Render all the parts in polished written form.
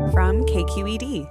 from KQED.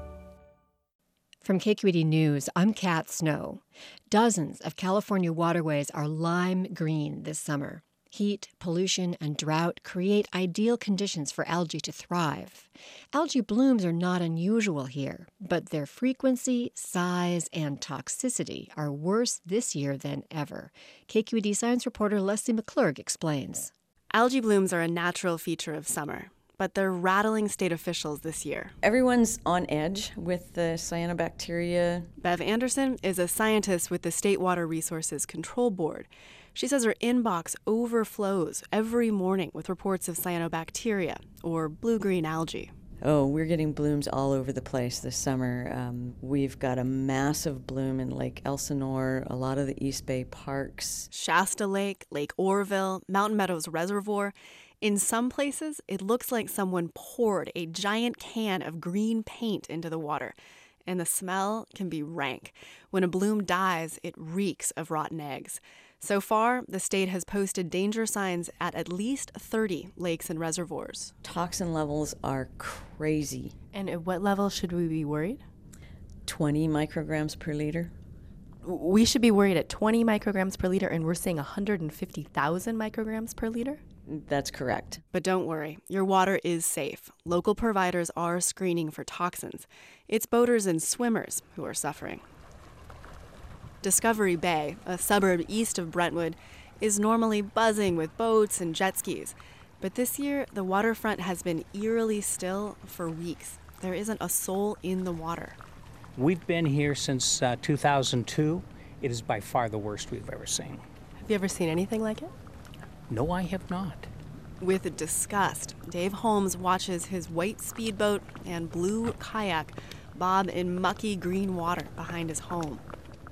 From KQED News, I'm Kat Snow. Dozens of California waterways are lime green this summer. Heat, pollution, and drought create ideal conditions for algae to thrive. Algae blooms are not unusual here, but their frequency, size, and toxicity are worse this year than ever. KQED science reporter Leslie McClurg explains. Algae blooms are a natural feature of summer, but they're rattling state officials this year. Everyone's on edge with the cyanobacteria. Bev Anderson is a scientist with the State Water Resources Control Board. She says her inbox overflows every morning with reports of cyanobacteria, or blue-green algae. Oh, we're getting blooms all over the place this summer. We've got a massive bloom in Lake Elsinore, a lot of the East Bay parks. Shasta Lake, Lake Oroville, Mountain Meadows Reservoir. In some places, it looks like someone poured a giant can of green paint into the water, and the smell can be rank. When a bloom dies, it reeks of rotten eggs. So far, the state has posted danger signs at least 30 lakes and reservoirs. Toxin levels are crazy. And at what level should we be worried? 20 micrograms per liter. We should be worried at 20 micrograms per liter, and we're seeing 150,000 micrograms per liter? That's correct. But don't worry, your water is safe. Local providers are screening for toxins. It's boaters and swimmers who are suffering. Discovery Bay, a suburb east of Brentwood, is normally buzzing with boats and jet skis. But this year, the waterfront has been eerily still for weeks. There isn't a soul in the water. We've been here since 2002. It is by far the worst we've ever seen. Have you ever seen anything like it? No, I have not. With disgust, Dave Holmes watches his white speedboat and blue kayak bob in mucky green water behind his home.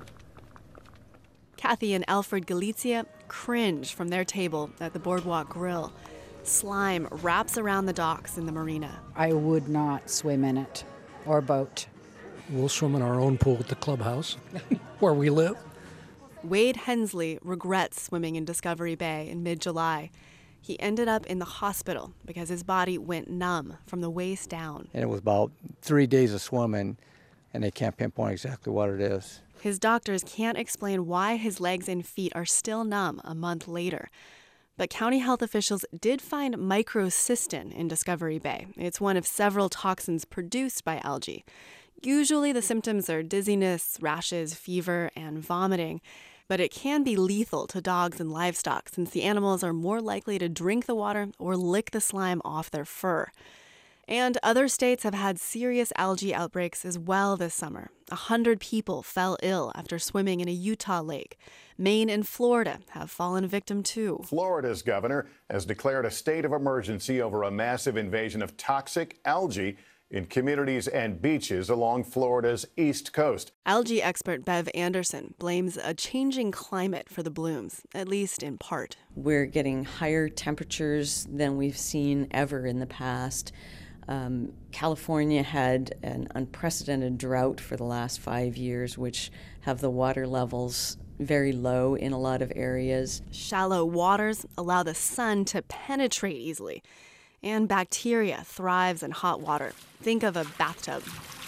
Kathy and Alfred Galizia cringe from their table at the Boardwalk Grill. Slime wraps around the docks in the marina. I would not swim in it or boat. We'll swim in our own pool at the clubhouse where we live. Wade Hensley regrets swimming in Discovery Bay in mid-July. He ended up in the hospital because his body went numb from the waist down. And it was about 3 days of swimming, and they can't pinpoint exactly what it is. His doctors can't explain why his legs and feet are still numb a month later. But county health officials did find microcystin in Discovery Bay. It's one of several toxins produced by algae. Usually the symptoms are dizziness, rashes, fever, and vomiting. But it can be lethal to dogs and livestock since the animals are more likely to drink the water or lick the slime off their fur. And other states have had serious algae outbreaks as well this summer. 100 people fell ill after swimming in a Utah lake. Maine and Florida have fallen victim too. Florida's governor has declared a state of emergency over a massive invasion of toxic algae in communities and beaches along Florida's east coast. Algae expert Bev Anderson blames a changing climate for the blooms, at least in part. We're getting higher temperatures than we've seen ever in the past. California had an unprecedented drought for the last 5 years, which have the water levels very low in a lot of areas. Shallow waters allow the sun to penetrate easily, and bacteria thrives in hot water. Think of a bathtub.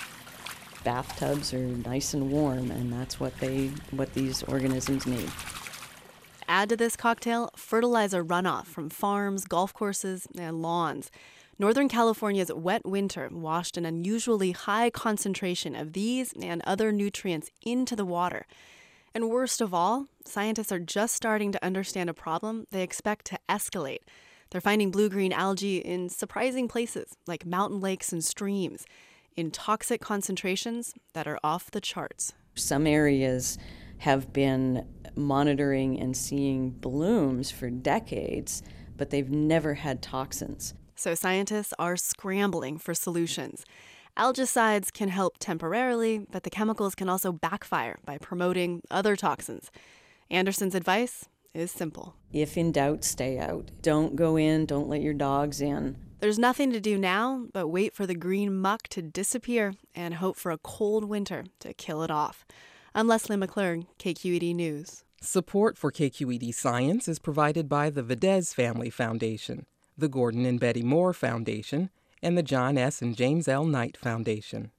Bathtubs are nice and warm, and that's what these organisms need. Add to this cocktail fertilizer runoff from farms, golf courses, and lawns. Northern California's wet winter washed an unusually high concentration of these and other nutrients into the water. And worst of all, scientists are just starting to understand a problem they expect to escalate. They're finding blue-green algae in surprising places like mountain lakes and streams, in toxic concentrations that are off the charts. Some areas have been monitoring and seeing blooms for decades, but they've never had toxins. So scientists are scrambling for solutions. Algicides can help temporarily, but the chemicals can also backfire by promoting other toxins. Anderson's advice is simple. If in doubt, stay out. Don't go in, don't let your dogs in. There's nothing to do now but wait for the green muck to disappear and hope for a cold winter to kill it off. I'm Leslie McClurg, KQED News. Support for KQED Science is provided by the Videz Family Foundation, the Gordon and Betty Moore Foundation, and the John S. and James L. Knight Foundation.